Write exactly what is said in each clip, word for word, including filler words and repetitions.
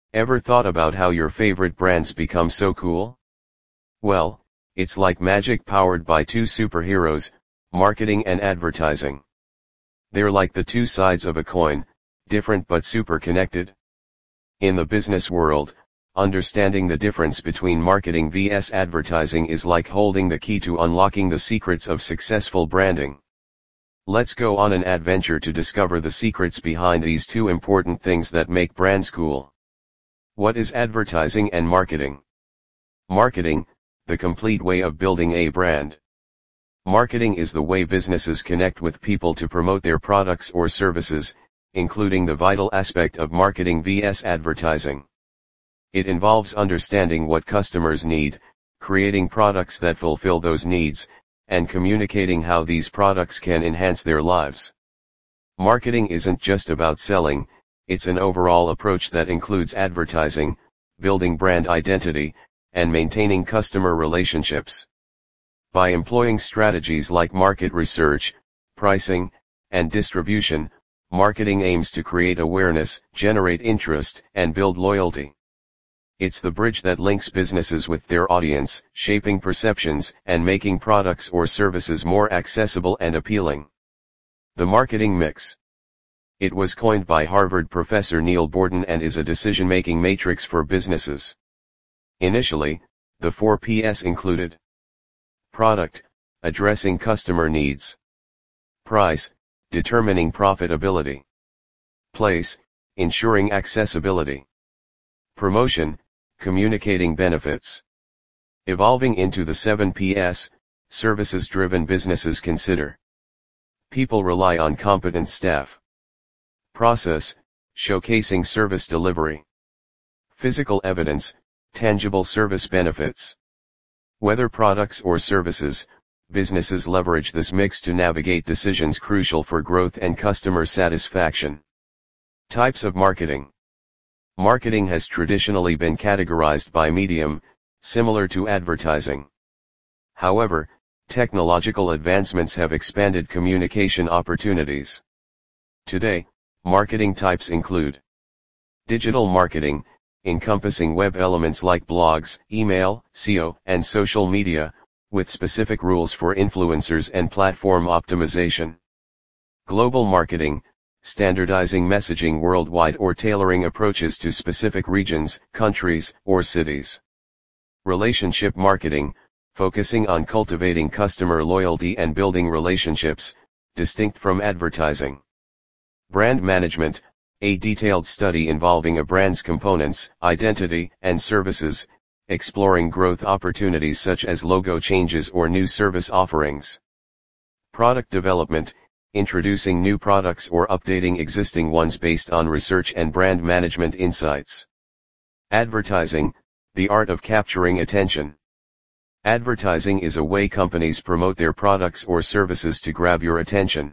Ever thought about how your favorite brands become so cool? Well, it's like magic powered by two superheroes, marketing and advertising. They're like the two sides of a coin, different but super connected. In the business world, understanding the difference between marketing versus advertising is like holding the key to unlocking the secrets of successful branding. Let's go on an adventure to discover the secrets behind these two important things that make brands cool. What is advertising and marketing? Marketing, the complete way of building a brand. Marketing is the way businesses connect with people to promote their products or services, including the vital aspect of marketing versus advertising. It involves understanding what customers need, creating products that fulfill those needs, and communicating how these products can enhance their lives. Marketing isn't just about selling, it's an overall approach that includes advertising, building brand identity, and maintaining customer relationships. By employing strategies like market research, pricing, and distribution, marketing aims to create awareness, generate interest, and build loyalty. It's the bridge that links businesses with their audience, shaping perceptions and making products or services more accessible and appealing. The marketing mix. It was coined by Harvard professor Neil Borden and is a decision-making matrix for businesses. Initially, the four P's included: product, addressing customer needs; price, determining profitability; place, ensuring accessibility; promotion, communicating benefits. Evolving into the seven P's, services-driven businesses consider: people rely on competent staff; process, showcasing service delivery; physical evidence, tangible service benefits. Whether products or services, businesses leverage this mix to navigate decisions crucial for growth and customer satisfaction. Types of marketing. Marketing has traditionally been categorized by medium, similar to advertising. However, technological advancements have expanded communication opportunities. Today, marketing types include: digital marketing, encompassing web elements like blogs, email, S E O, and social media, with specific rules for influencers and platform optimization. Global marketing, standardizing messaging worldwide or tailoring approaches to specific regions, countries, or cities. Relationship marketing, focusing on cultivating customer loyalty and building relationships, distinct from advertising. Brand management, a detailed study involving a brand's components, identity, and services, exploring growth opportunities such as logo changes or new service offerings. Product development, introducing new products or updating existing ones based on research and brand management insights. Advertising, the art of capturing attention. Advertising is a way companies promote their products or services to grab your attention.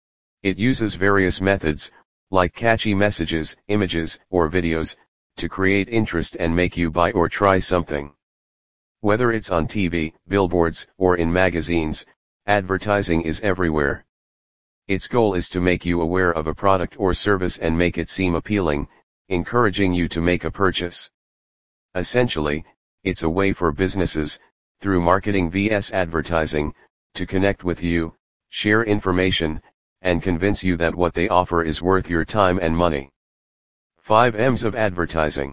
It uses various methods, like catchy messages, images, or videos, to create interest and make you buy or try something. Whether it's on T V, billboards, or in magazines, advertising is everywhere. Its goal is to make you aware of a product or service and make it seem appealing, encouraging you to make a purchase. Essentially, it's a way for businesses, through marketing versus advertising, to connect with you, share information, and convince you that what they offer is worth your time and money. five M's of advertising.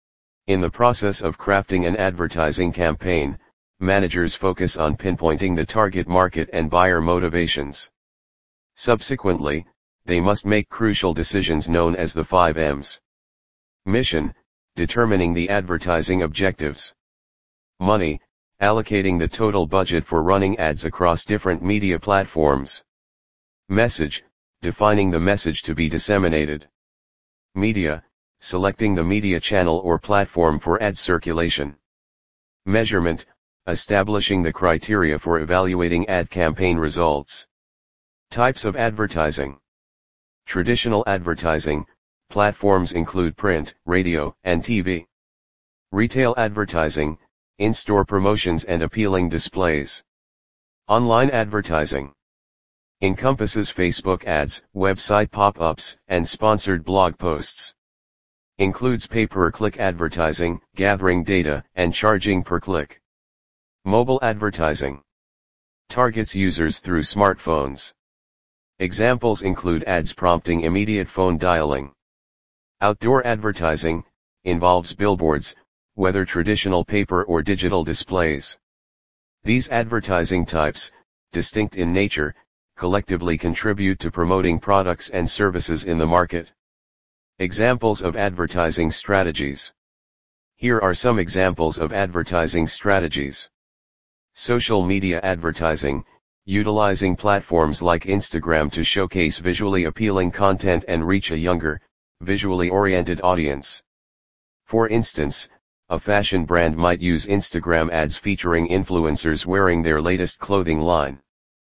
In the process of crafting an advertising campaign, managers focus on pinpointing the target market and buyer motivations. Subsequently, they must make crucial decisions known as the five M's. Mission, determining the advertising objectives. Money, allocating the total budget for running ads across different media platforms. Message, defining the message to be disseminated. Media, selecting the media channel or platform for ad circulation. Measurement, establishing the criteria for evaluating ad campaign results. Types of advertising. Traditional advertising, platforms include print, radio, and T V. Retail advertising, in-store promotions and appealing displays. Online advertising encompasses Facebook ads, website pop-ups, and sponsored blog posts. Includes pay-per-click advertising, gathering data, and charging per click. Mobile advertising. Targets users through smartphones. Examples include ads prompting immediate phone dialing. Outdoor advertising involves billboards, whether traditional paper or digital displays. These advertising types, distinct in nature, collectively contribute to promoting products and services in the market. Examples of advertising strategies. Here are some examples of advertising strategies. Social media advertising, utilizing platforms like Instagram to showcase visually appealing content and reach a younger, visually oriented audience. For instance, a fashion brand might use Instagram ads featuring influencers wearing their latest clothing line.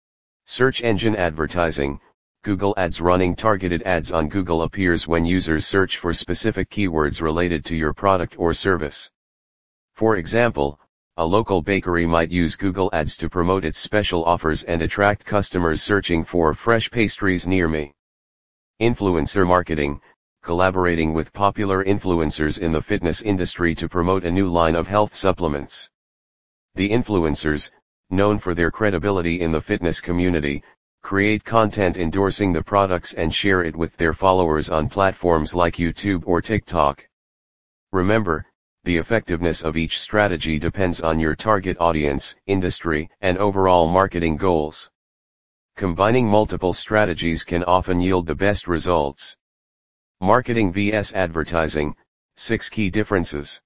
Search engine advertising, Google Ads. Running targeted ads on Google appears when users search for specific keywords related to your product or service. For example, a local bakery might use Google Ads to promote its special offers and attract customers searching for fresh pastries near me. Influencer marketing, collaborating with popular influencers in the fitness industry to promote a new line of health supplements. The influencers, known for their credibility in the fitness community, create content endorsing the products and share it with their followers on platforms like YouTube or TikTok. Remember, the effectiveness of each strategy depends on your target audience, industry, and overall marketing goals. Combining multiple strategies can often yield the best results. Marketing versus advertising, six key differences.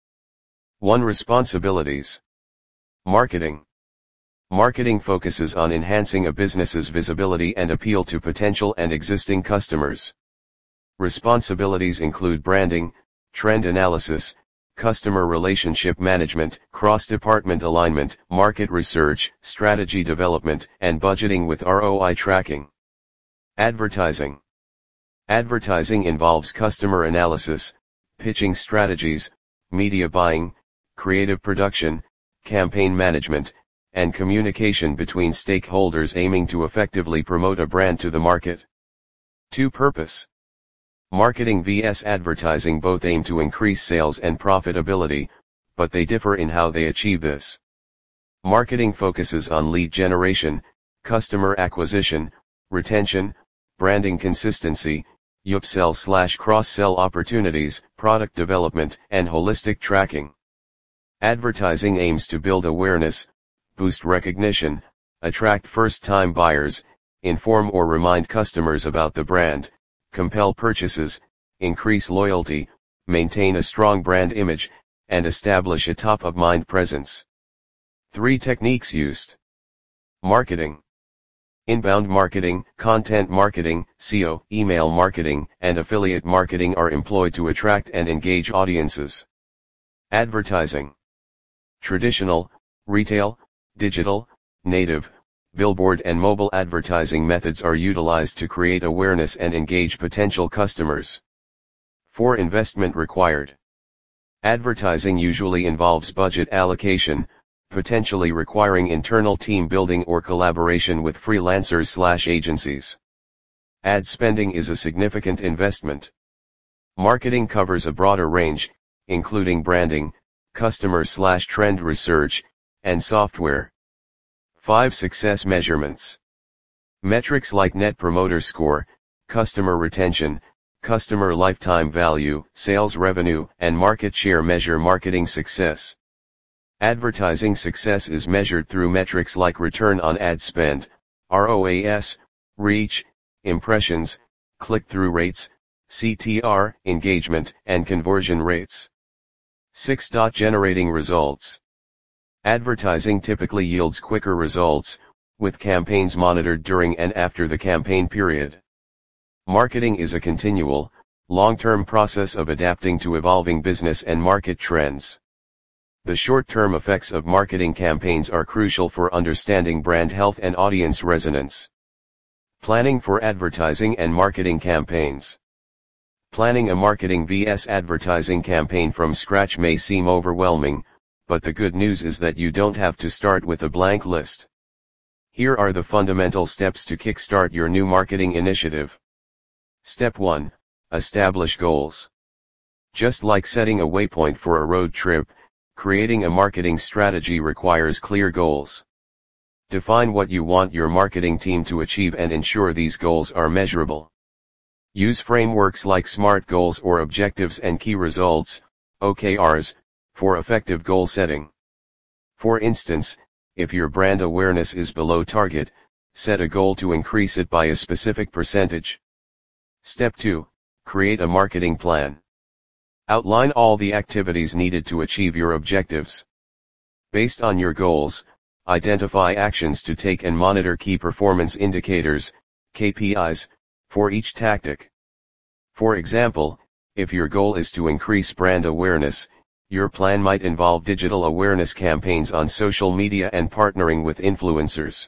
one Responsibilities. Marketing. Marketing focuses on enhancing a business's visibility and appeal to potential and existing customers. Responsibilities include branding, trend analysis, customer relationship management, cross-department alignment, market research, strategy development, and budgeting with R O I tracking. Advertising. Advertising involves customer analysis, pitching strategies, media buying, creative production, campaign management, and communication between stakeholders aiming to effectively promote a brand to the market. two Purpose. Marketing versus advertising both aim to increase sales and profitability, but they differ in how they achieve this. Marketing focuses on lead generation, customer acquisition, retention, branding consistency, upsell slash cross-sell opportunities, product development, and holistic tracking. Advertising aims to build awareness, boost recognition, attract first-time buyers, inform or remind customers about the brand, compel purchases, increase loyalty, maintain a strong brand image, and establish a top-of-mind presence. three Techniques used. Marketing. Inbound marketing, content marketing, S E O, email marketing, and affiliate marketing are employed to attract and engage audiences. Advertising. Traditional, retail, digital, native, billboard and mobile advertising methods are utilized to create awareness and engage potential customers. four Investment required. Advertising usually involves budget allocation, potentially requiring internal team building or collaboration with freelancers slash agencies. Ad spending is a significant investment. Marketing covers a broader range, including branding, customer slash trend research, and software. five Success measurements. Metrics like Net Promoter Score, customer retention, customer lifetime value, sales revenue, and market share measure marketing success. Advertising success is measured through metrics like return on ad spend, R O A S, reach, impressions, click-through rates, C T R, engagement, and conversion rates. six Generating results. Advertising typically yields quicker results, with campaigns monitored during and after the campaign period. Marketing is a continual, long-term process of adapting to evolving business and market trends. The short-term effects of marketing campaigns are crucial for understanding brand health and audience resonance. Planning for advertising and marketing campaigns. Planning a marketing versus advertising campaign from scratch may seem overwhelming, but the good news is that you don't have to start with a blank list. Here are the fundamental steps to kickstart your new marketing initiative. Step one. Establish goals. Just like setting a waypoint for a road trip, creating a marketing strategy requires clear goals. Define what you want your marketing team to achieve and ensure these goals are measurable. Use frameworks like SMART goals or objectives and key results, O K Rs, for effective goal setting. For instance, if your brand awareness is below target, set a goal to increase it by a specific percentage. Step two. Create a marketing plan. Outline all the activities needed to achieve your objectives. Based on your goals, identify actions to take and monitor key performance indicators, K P Is, for each tactic. For example, if your goal is to increase brand awareness, your plan might involve digital awareness campaigns on social media and partnering with influencers.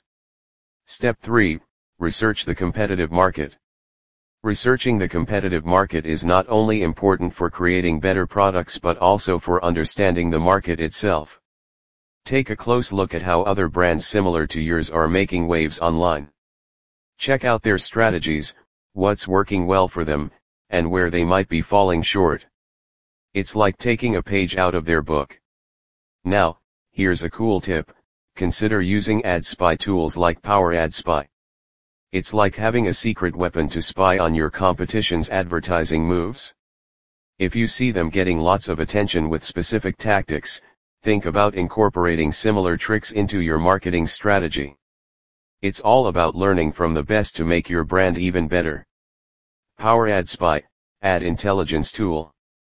Step three. Research the competitive market. Researching the competitive market is not only important for creating better products but also for understanding the market itself. Take a close look at how other brands similar to yours are making waves online. Check out their strategies, what's working well for them, and where they might be falling short. It's like taking a page out of their book. Now, here's a cool tip: consider using ad spy tools like Power Ad Spy. It's like having a secret weapon to spy on your competition's advertising moves. If you see them getting lots of attention with specific tactics, think about incorporating similar tricks into your marketing strategy. It's all about learning from the best to make your brand even better. Power Ad Spy, Ad Intelligence Tool.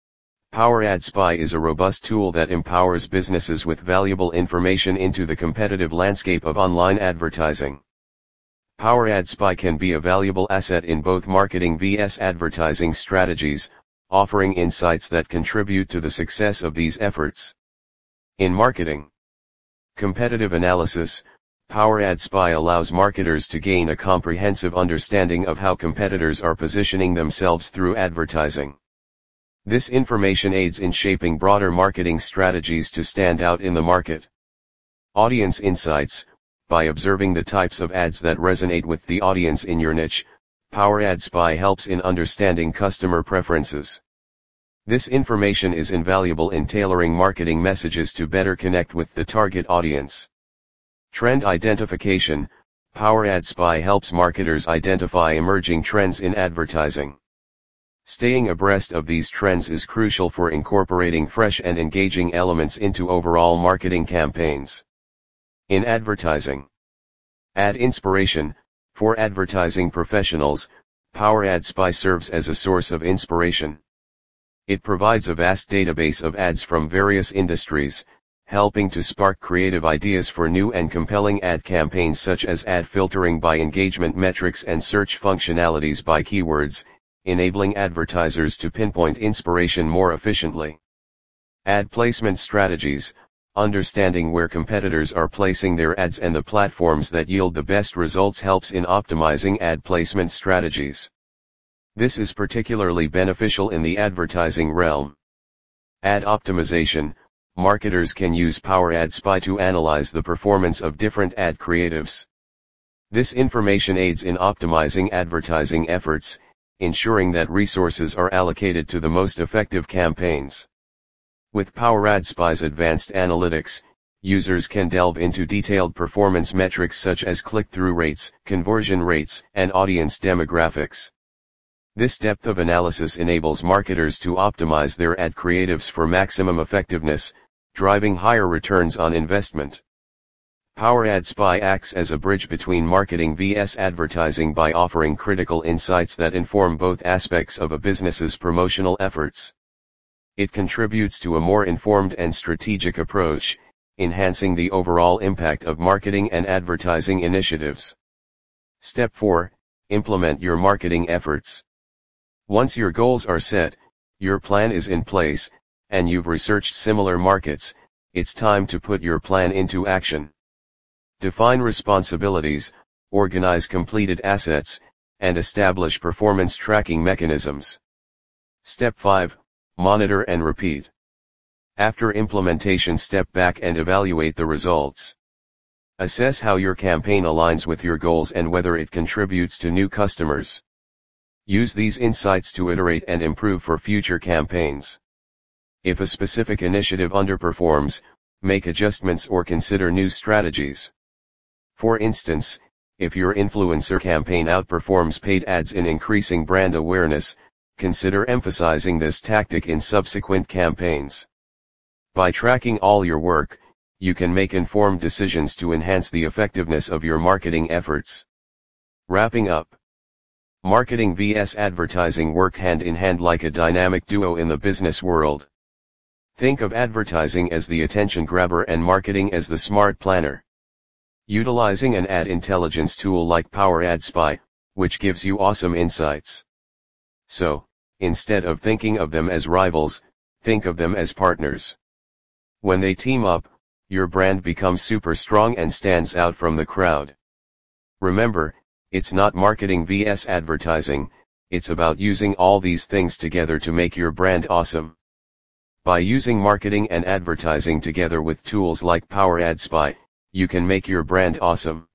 Power Ad Spy is a robust tool that empowers businesses with valuable information into the competitive landscape of online advertising. Power Ad Spy can be a valuable asset in both marketing versus advertising strategies, offering insights that contribute to the success of these efforts. In marketing competitive analysis, Power Ad Spy allows marketers to gain a comprehensive understanding of how competitors are positioning themselves through advertising. This information aids in shaping broader marketing strategies to stand out in the market. Audience insights. By observing the types of ads that resonate with the audience in your niche, Power Ad Spy helps in understanding customer preferences. This information is invaluable in tailoring marketing messages to better connect with the target audience. Trend identification. Power Ad Spy helps marketers identify emerging trends in advertising. Staying abreast of these trends is crucial for incorporating fresh and engaging elements into overall marketing campaigns. In advertising, ad inspiration. For advertising professionals, Power Ad Spy serves as a source of inspiration. It provides a vast database of ads from various industries, helping to spark creative ideas for new and compelling ad campaigns, such as ad filtering by engagement metrics and search functionalities by keywords, enabling advertisers to pinpoint inspiration more efficiently. Ad placement strategies. Understanding where competitors are placing their ads and the platforms that yield the best results helps in optimizing ad placement strategies. This is particularly beneficial in the advertising realm. Ad optimization. Marketers can use Power Ad Spy to analyze the performance of different ad creatives. This information aids in optimizing advertising efforts, ensuring that resources are allocated to the most effective campaigns. With Power Ad Spy's advanced analytics, users can delve into detailed performance metrics such as click-through rates, conversion rates, and audience demographics. This depth of analysis enables marketers to optimize their ad creatives for maximum effectiveness, driving higher returns on investment. Power Ad Spy acts as a bridge between marketing versus advertising by offering critical insights that inform both aspects of a business's promotional efforts. It contributes to a more informed and strategic approach, enhancing the overall impact of marketing and advertising initiatives. Step four. Implement your marketing efforts. Once your goals are set, your plan is in place, and you've researched similar markets, it's time to put your plan into action. Define responsibilities, organize completed assets, and establish performance tracking mechanisms. Step five. Monitor and repeat. After implementation, step back and evaluate the results. Assess how your campaign aligns with your goals and whether it contributes to new customers. Use these insights to iterate and improve for future campaigns. If a specific initiative underperforms, make adjustments or consider new strategies. For instance, if your influencer campaign outperforms paid ads in increasing brand awareness, consider emphasizing this tactic in subsequent campaigns. By tracking all your work, you can make informed decisions to enhance the effectiveness of your marketing efforts. Wrapping up. Marketing versus advertising work hand in hand like a dynamic duo in the business world. Think of advertising as the attention grabber and marketing as the smart planner. Utilizing an ad intelligence tool like Power Ad Spy, which gives you awesome insights. So, instead of thinking of them as rivals, think of them as partners. When they team up, your brand becomes super strong and stands out from the crowd. Remember, it's not marketing versus advertising, it's about using all these things together to make your brand awesome. By using marketing and advertising together with tools like Power Ad Spy, you can make your brand awesome.